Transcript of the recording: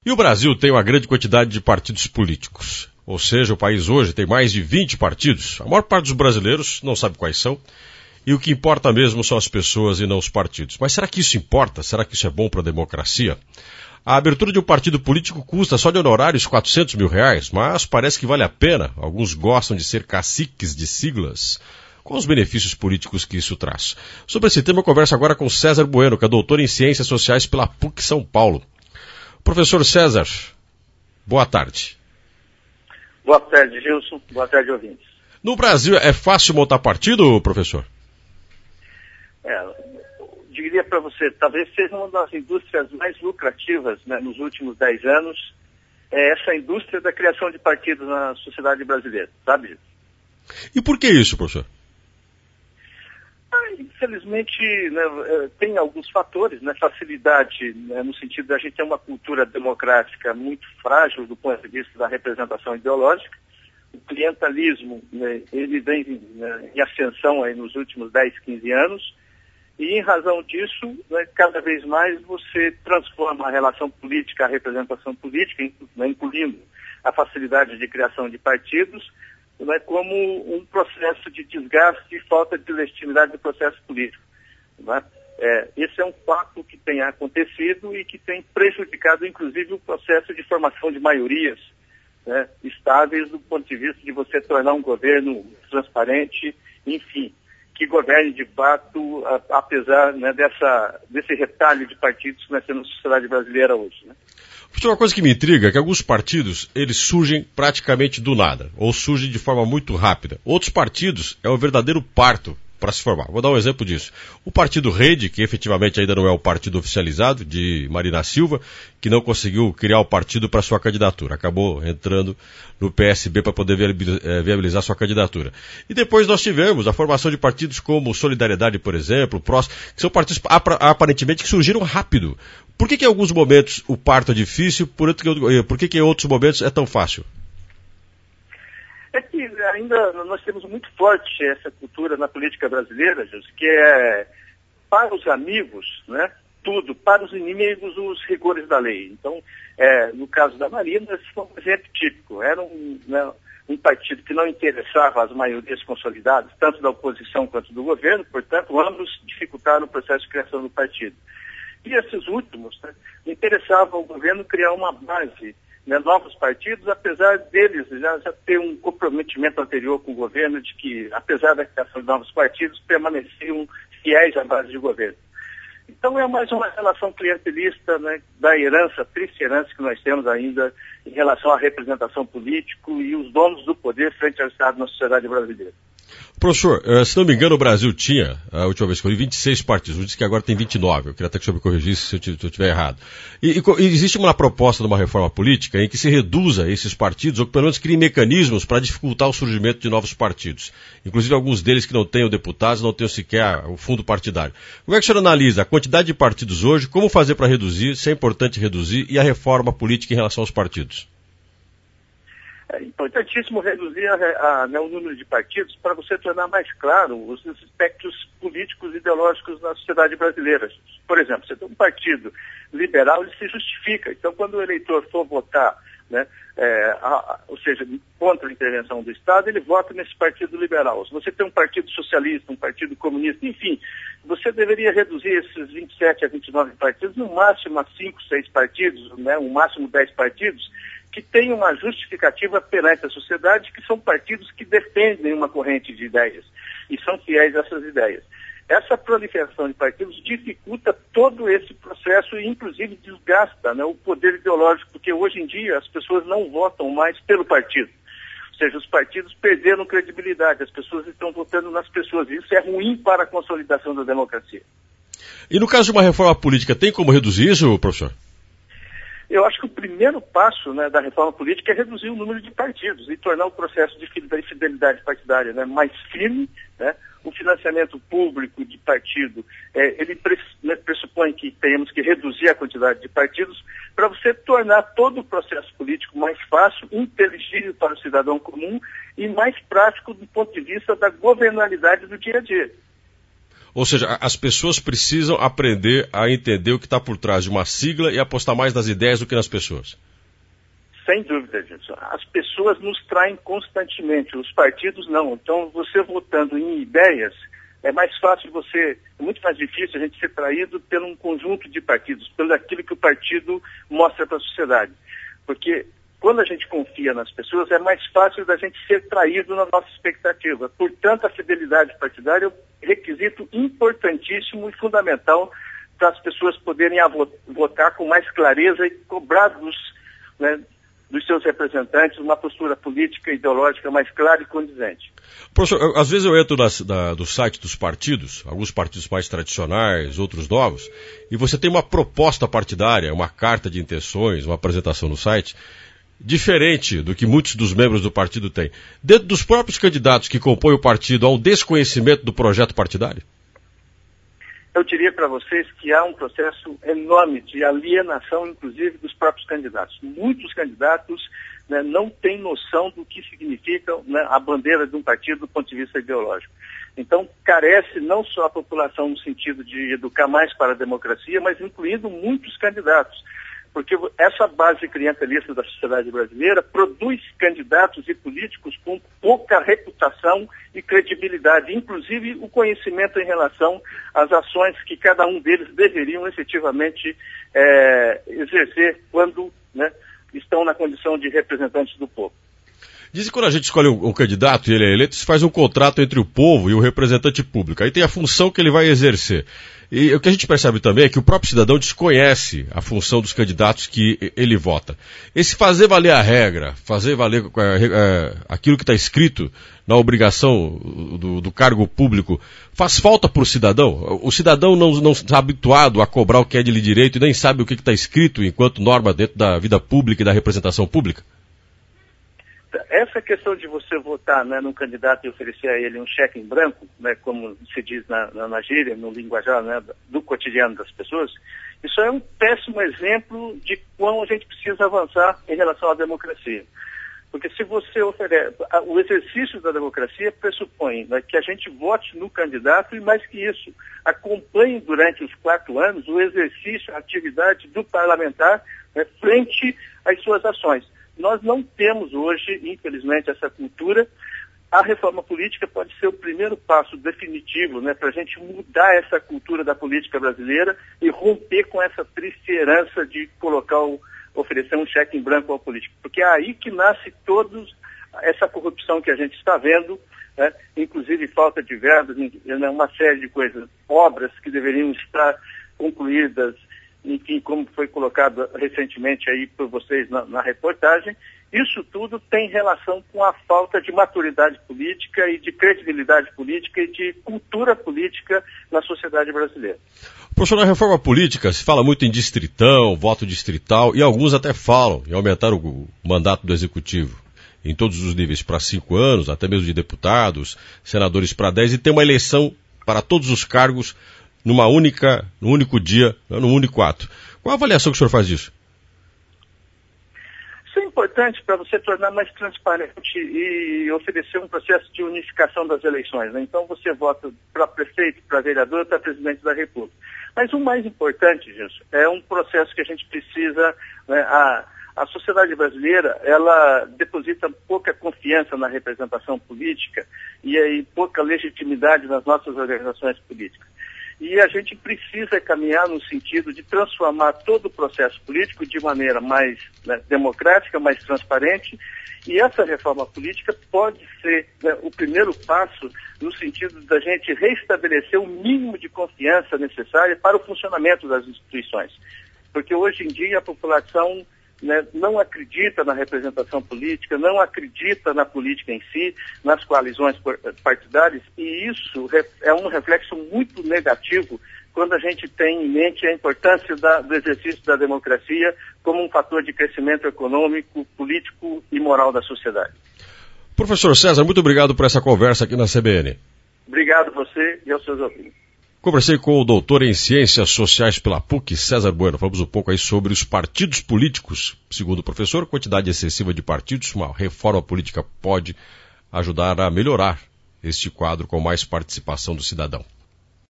E o Brasil tem uma grande quantidade de partidos políticos. Ou seja, o país hoje tem mais de 20 partidos. A maior parte dos brasileiros não sabe quais são. E o que importa mesmo são as pessoas e não os partidos. Mas será que isso importa? Será que isso é bom para a democracia? A abertura de um partido político custa só de honorários R$400 mil, mas parece que vale a pena. Alguns gostam de ser caciques de siglas. Quais os benefícios políticos que isso traz? Sobre esse tema eu converso agora com César Bueno, que é doutor em Ciências Sociais pela PUC São Paulo. Professor César, boa tarde. Boa tarde, Gilson. Boa tarde, ouvintes. No Brasil é fácil montar partido, professor? Diria para você, talvez seja uma das indústrias mais lucrativas, né, nos últimos 10 anos, essa indústria da criação de partidos na sociedade brasileira, sabe? E por que isso, professor? Infelizmente, né, tem alguns fatores, né, facilidade, né, no sentido da gente ter uma cultura democrática muito frágil do ponto de vista da representação ideológica. O clientelismo, né, ele vem, né, em ascensão aí nos últimos 10, 15 anos, e em razão disso, né, cada vez mais você transforma a relação política, a representação política, né, incluindo a facilidade de criação de partidos, né, como um processo de desgaste e falta de legitimidade do processo político. Né? Esse é um fato que tem acontecido e que tem prejudicado, inclusive, o processo de formação de maiorias, né, estáveis do ponto de vista de você tornar um governo transparente, enfim, que governe de fato, apesar, né, desse retalho de partidos que nós temos na sociedade brasileira hoje. Né? Uma coisa que me intriga é que alguns partidos, eles surgem praticamente do nada, ou surgem de forma muito rápida. Outros partidos é um verdadeiro parto para se formar. Vou dar um exemplo disso. O Partido Rede, que efetivamente ainda não é o partido oficializado, de Marina Silva, que não conseguiu criar o partido para sua candidatura. Acabou entrando no PSB para poder viabilizar sua candidatura. E depois nós tivemos a formação de partidos como Solidariedade, por exemplo, PROS, que são partidos aparentemente que surgiram rápido. Por que em alguns momentos o parto é difícil, por que em outros momentos é tão fácil? É que ainda nós temos muito forte essa cultura na política brasileira, Jesus, que é para os amigos, né, tudo, para os inimigos, os rigores da lei. Então, no caso da Marina, esse foi um exemplo típico. Era um partido que não interessava as maiorias consolidadas, tanto da oposição quanto do governo, portanto, ambos dificultaram o processo de criação do partido. E esses últimos, né, interessavam ao governo criar uma base, né, novos partidos, apesar deles já ter um comprometimento anterior com o governo de que, apesar da criação de novos partidos, permaneciam fiéis à base de governo. Então é mais uma relação clientelista, né, da herança, triste herança que nós temos ainda em relação à representação política e os donos do poder frente ao Estado na sociedade brasileira. Professor, se não me engano, o Brasil tinha, a última vez que eu li, 26 partidos. Diz que agora tem 29. Eu queria até que o senhor me corrigisse se eu estiver errado. E existe uma proposta de uma reforma política em que se reduza esses partidos, ou que pelo menos crie mecanismos para dificultar o surgimento de novos partidos. Inclusive alguns deles que não tenham deputados, não tenham sequer o fundo partidário. Como é que o senhor analisa a quantidade de partidos hoje, como fazer para reduzir, se é importante reduzir, e a reforma política em relação aos partidos? É importantíssimo reduzir o número de partidos para você tornar mais claro os aspectos políticos e ideológicos na sociedade brasileira. Por exemplo, você tem um partido liberal, ele se justifica. Então, quando o eleitor for votar, né, ou seja, contra a intervenção do Estado, ele vota nesse partido liberal. Se você tem um partido socialista, um partido comunista, enfim, você deveria reduzir esses 27 a 29 partidos, no máximo a 5, 6 partidos, né, no máximo 10 partidos, que têm uma justificativa perante a sociedade, que são partidos que defendem uma corrente de ideias e são fiéis a essas ideias. Essa proliferação de partidos dificulta todo esse processo e, inclusive, desgasta, né, o poder ideológico, porque hoje em dia as pessoas não votam mais pelo partido. Ou seja, os partidos perderam credibilidade, as pessoas estão votando nas pessoas. Isso é ruim para a consolidação da democracia. E no caso de uma reforma política, tem como reduzir isso, professor? Eu acho que o primeiro passo, né, da reforma política é reduzir o número de partidos e tornar o processo de fidelidade partidária, né, mais firme, né. O financiamento público de partido, ele pressupõe que tenhamos que reduzir a quantidade de partidos para você tornar todo o processo político mais fácil, inteligível para o cidadão comum e mais prático do ponto de vista da governabilidade do dia a dia. Ou seja, as pessoas precisam aprender a entender o que está por trás de uma sigla e apostar mais nas ideias do que nas pessoas. Sem dúvida disso. As pessoas nos traem constantemente, os partidos não. Então, você votando em ideias, é mais fácil é muito mais difícil a gente ser traído por um conjunto de partidos, pelo aquilo que o partido mostra para a sociedade. Porque quando a gente confia nas pessoas, é mais fácil da gente ser traído na nossa expectativa. Portanto, a fidelidade partidária é um requisito importantíssimo e fundamental para as pessoas poderem votar com mais clareza e cobrar dos seus representantes uma postura política e ideológica mais clara e condizente. Professor, às vezes eu entro do site dos partidos, alguns partidos mais tradicionais, outros novos, e você tem uma proposta partidária, uma carta de intenções, uma apresentação no site, diferente do que muitos dos membros do partido têm. Dentro dos próprios candidatos que compõem o partido, há um desconhecimento do projeto partidário? Eu diria para vocês que há um processo enorme de alienação, inclusive, dos próprios candidatos. Muitos candidatos não têm noção do que significa a bandeira de um partido do ponto de vista ideológico. Então, carece não só a população no sentido de educar mais para a democracia, mas incluindo muitos candidatos. Porque essa base clientelista da sociedade brasileira produz candidatos e políticos com pouca reputação e credibilidade, inclusive o conhecimento em relação às ações que cada um deles deveriam efetivamente exercer quando estão na condição de representantes do povo. Dizem que quando a gente escolhe um candidato e ele é eleito, se faz um contrato entre o povo e o representante público. Aí tem a função que ele vai exercer. E o que a gente percebe também é que o próprio cidadão desconhece a função dos candidatos que ele vota. Esse fazer valer a regra, fazer valer aquilo que está escrito na obrigação do cargo público, faz falta para o cidadão? O cidadão não está habituado a cobrar o que é de direito e nem sabe o que está escrito enquanto norma dentro da vida pública e da representação pública? Essa questão de você votar num candidato e oferecer a ele um cheque em branco, como se diz na gíria, no linguajar do cotidiano das pessoas, isso é um péssimo exemplo de como a gente precisa avançar em relação à democracia. Porque se você oferece... O exercício da democracia pressupõe que a gente vote no candidato e, mais que isso, acompanhe durante os 4 anos o exercício, a atividade do parlamentar frente às suas ações. Nós não temos hoje, infelizmente, essa cultura. A reforma política pode ser o primeiro passo definitivo para a gente mudar essa cultura da política brasileira e romper com essa triste herança de oferecer um cheque em branco ao político. Porque é aí que nasce essa corrupção que a gente está vendo, inclusive falta de verbas, uma série de coisas, obras que deveriam estar concluídas, enfim, como foi colocado recentemente aí por vocês na reportagem. Isso tudo tem relação com a falta de maturidade política e de credibilidade política e de cultura política na sociedade brasileira. Professor, na reforma política se fala muito em distritão, voto distrital, e alguns até falam em aumentar o mandato do executivo em todos os níveis para 5 anos, até mesmo de deputados, senadores para 10, e ter uma eleição para todos os cargos num único dia, num único ato. Qual a avaliação que o senhor faz disso? Isso é importante para você tornar mais transparente e oferecer um processo de unificação das eleições. Então você vota para prefeito, para vereador, para presidente da República. Mas o mais importante disso é um processo que a gente precisa... A sociedade brasileira, ela deposita pouca confiança na representação política e aí pouca legitimidade nas nossas organizações políticas. E a gente precisa caminhar no sentido de transformar todo o processo político de maneira mais democrática, mais transparente. E essa reforma política pode ser o primeiro passo no sentido da gente restabelecer o mínimo de confiança necessária para o funcionamento das instituições. Porque hoje em dia a população não acredita na representação política, não acredita na política em si, nas coalizões partidárias, e isso é um reflexo muito negativo quando a gente tem em mente a importância do exercício da democracia como um fator de crescimento econômico, político e moral da sociedade. Professor César, muito obrigado por essa conversa aqui na CBN. Obrigado a você e aos seus ouvintes. Conversei com o doutor em Ciências Sociais pela PUC, César Bueno. Falamos um pouco aí sobre os partidos políticos. Segundo o professor, quantidade excessiva de partidos, uma reforma política pode ajudar a melhorar este quadro com mais participação do cidadão.